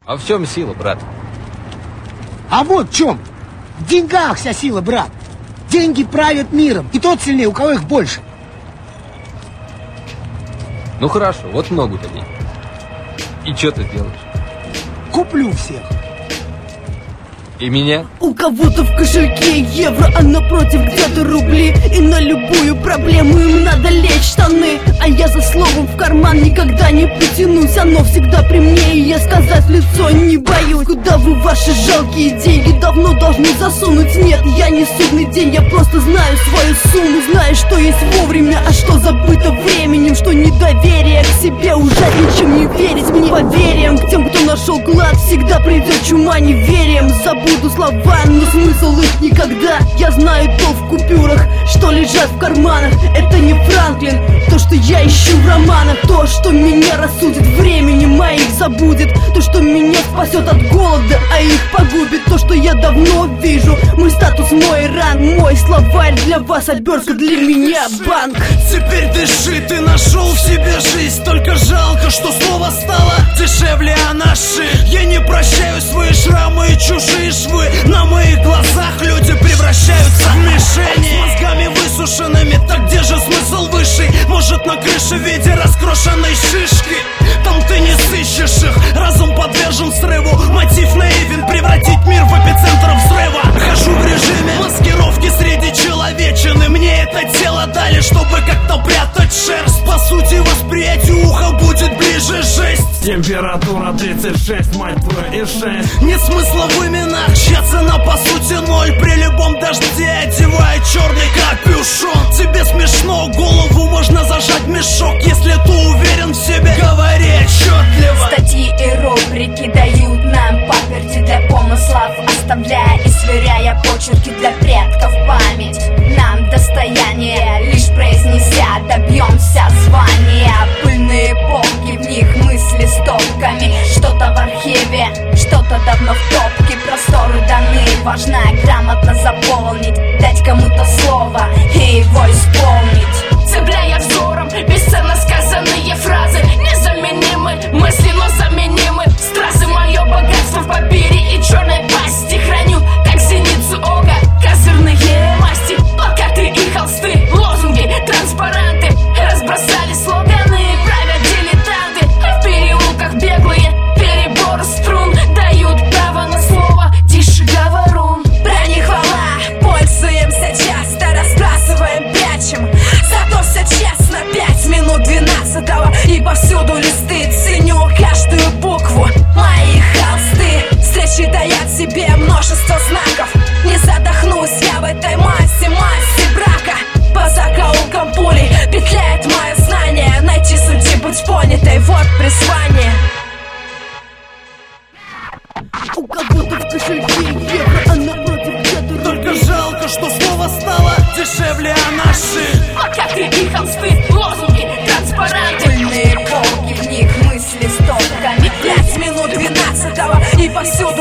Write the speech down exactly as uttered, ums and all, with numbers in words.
А в чем сила, брат? А вот в чем. В деньгах вся сила, брат. Деньги правят миром, и тот сильнее, у кого их больше. Ну хорошо, вот много у тебя денег. И что ты делаешь? Куплю всех. И меня? У кого-то в кошельке евро, а напротив где-то рубли. И на любую проблему им надо лечь штаны. А я за словом в карман никогда не потянусь. Оно всегда при мне, и я сказать в лицо не боюсь. Куда вы ваши жалкие деньги давно должны засунуть? Нет, я не судный день, я просто знаю свою сумму. Знаю, что есть вовремя, а что забыто временем. Что недоверие к себе уже ничем не верить. Мне поверием к тем, кто нашел клад, всегда придет чума неверием. Забуду слова, но смысл их никогда. Я знаю то в купюрах, что лежат в карманах. Это не Франклин, то, что я ищу в романах. То, что меня рассудит временем, а их забудет. То, что меня спасет от голода, а их погубит. То, что я давно вижу, мой статус, мой ранг. Мой словарь для вас, обертка для меня банк. Теперь дыши, ты нашел в себе жизнь. Только жалко, что слово стало дешевле, а наши. Я не прощаю свои шрамы и чужие швы. На моих глазах люди превращаются в мишени. С мозгами высушенными, так где же смысл высший? Может, на крыше в виде раскрошенной шишки? Там ты не сыщешь их, разум подвержен срыву. Мотив наивен, превратить мир в эпицентр взрыва. Хожу в режиме маскировки среди человечины. Мне это тело дали, чтобы как-то прятать шерсть. По сути, восприятию уха будет ближе жесть. Температура тридцать шесть, мать твою, и шесть. Нет смысла в именах, чья цена по сути ноль. При любом дожде одевая черный капюшон. Тебе смешно, голову можно зажать в мешок. Если ты уверен в себе, говори отчетливо. Статьи и рубрики дают нам паперти для помыслов, оставляя и сверяя почерки для предков память. Нам достояние, лишь произнеся, добьемся звания. Пыльные полки, в них мысли стопками. Что-то в архиве, что-то давно в топке. Просторы даны, важно грамотно заполнить. Дать кому-то слово и его исполнить. Цепляя взором бесценно сказанные фразы. Незаменимы мысли, но заменимы стразы. Мое богатство в папире и черной пасти. Храню, как зеницу ока, козырные масти. Плакаты и холсты, лозунги, транспаранты. Разбросали слоганы, правят дилетанты. А в переулках беглые перебор струн дают право на слово, тише говорун. Брань и хвала, пользуемся часто, разбрасываем, прячем. Зато все честно, пять минут двенадцатого. И повсюду листы, ценю каждую букву. Мои холсты, встречи дают себе множество знаков. Не задохнусь я в этой массе, массе брака. По закоулкам пулей петляет мое знание. Найти суть и быть понятой, вот призвание. У кого-то в кошельке евро, а напротив где-то Только рубли. жалко, что слово стало дешевле, а наши. Плакаты и холсты, лозунги, транспаранты. Пыльные полки, в них мысли стопками. Пять минут двенадцатого и повсюду